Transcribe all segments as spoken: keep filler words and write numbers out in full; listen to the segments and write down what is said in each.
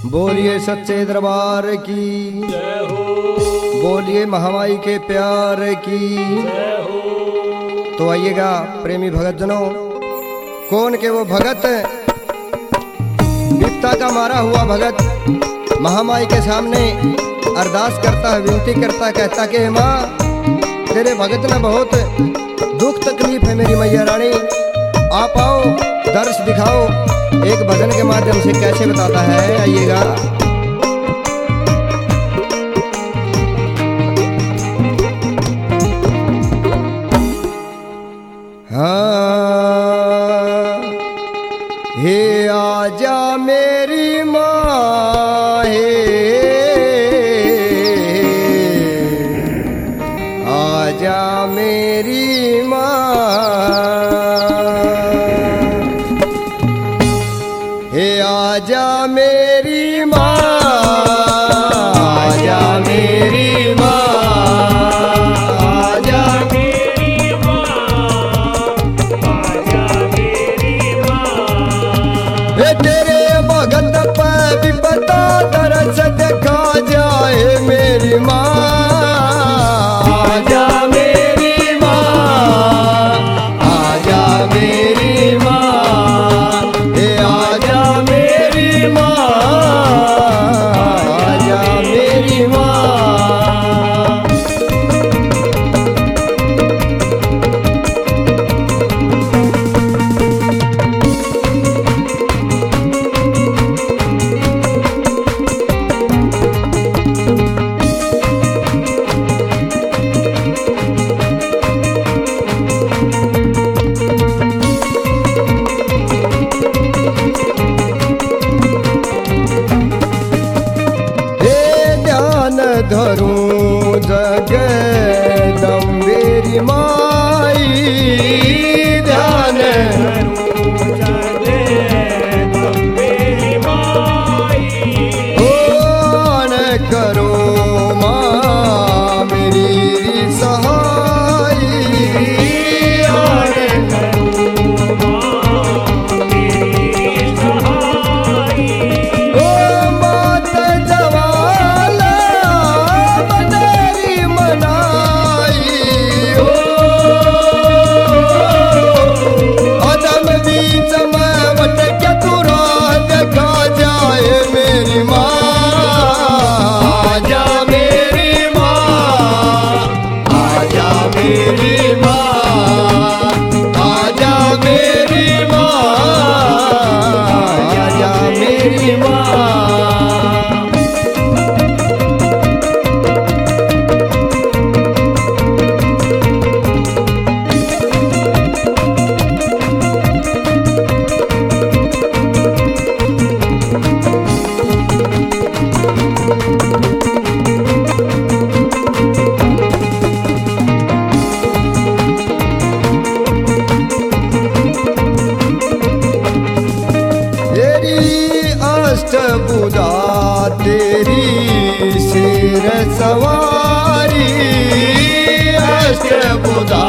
बोलिए सच्चे दरबार की जय हो, बोलिए महामाई के प्यार की जय हो। तो आइएगा प्रेमी भगत जनों, कौन के वो भगत विपता का मारा हुआ भगत महामाई के सामने अरदास करता है, विनती करता, कहता कि माँ तेरे भगत ने बहुत दुख तकलीफ है मेरी मैया रानी, आप आओ दर्श दिखाओ। एक भजन के माध्यम से कैसे बताता है, आइएगा। हाँ हे आजा मेरी माँ, हे आजा मेरी माँ, हे आजा मेरी माँ, आजा मेरी माँ, आजा मेरी माँ, आजा मेरी माँ। हे तेरे भगत पे विपता तरस देखा जाए मेरी माँ, आजा मेरी माँ, आजा मेरी माँ, हे आजा मेरी माँ, आजा मेरी माँ। धरूं जगदम्बेरी माई, ध्यान धरूं जगदम्बेरी माई, ध्यान करो माँ मेरी सहाई, ध्यान करो माँ मेरी सहाई। ओ मात जवाल बनेरी मनाई, ओ अदम बीच में भटके तू राह देखा जाए मेरी माँ, आजा मेरी माँ, आजा मेरी माँ, आजा मेरी माँ, आजा मेरी माँ। तेरी अष्टभुजा तेरी शेर सवारी, अष्टभुजा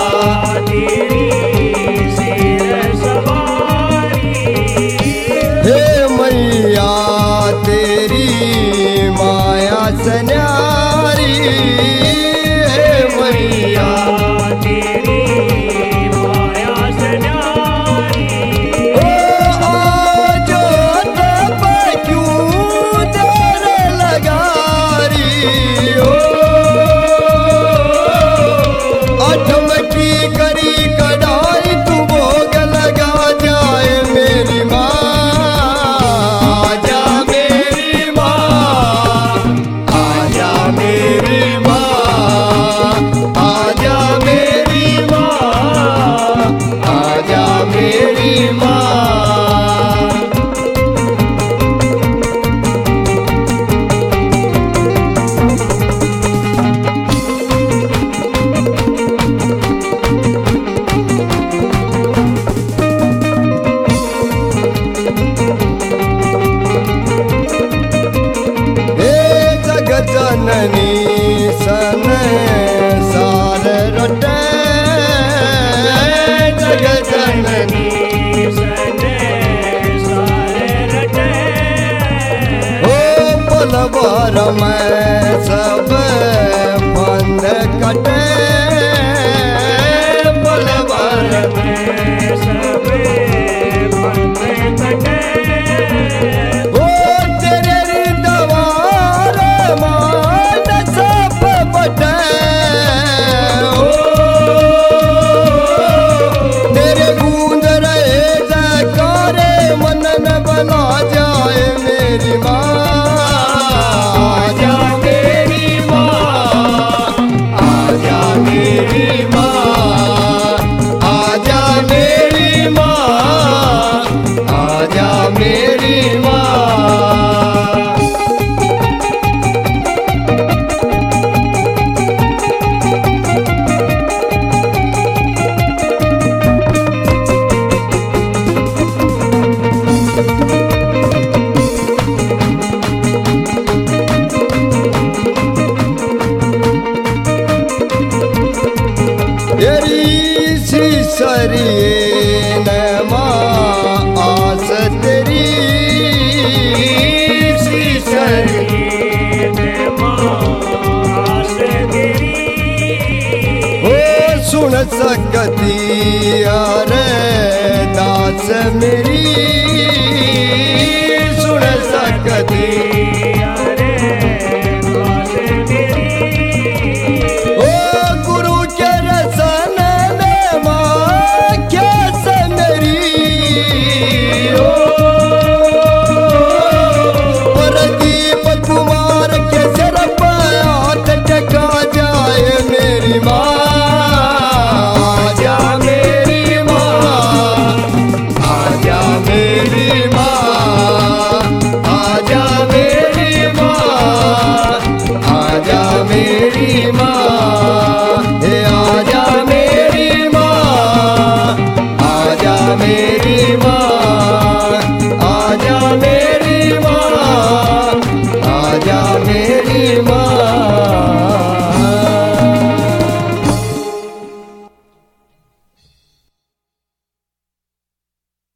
तेरी शेर सवारी, हे मैया तेरी माया सन्यारी, हे मैया तेरी माया सन्यारी। ओ आजो तब क्यों देर लगा रही हो, अठम की करी कढ़ाई तू भोग लगा जाए मेरी माँ, आजा मेरी माँ, आजा मेरी माँ, आजा मेरी माँ, आजा मेरी माँ। हे जगत जननी सन सार रटे, जगत जननी सने सारे रटे, ओ तलवार में सब बंद कटे बलवार में सब बंद कटे ओ तेरे दवार मान सब बटे ओ तेरे गूंज रहे जयकारे मनन बना जाए मेरी माँ आजा मेरी माँ आजा मेरी माँ आजा मेरी माँ आजा मेरी माँ तेरी सीसरिए न माँ आस तेरी सीसरी ओ सुन सकती यार दास मेरी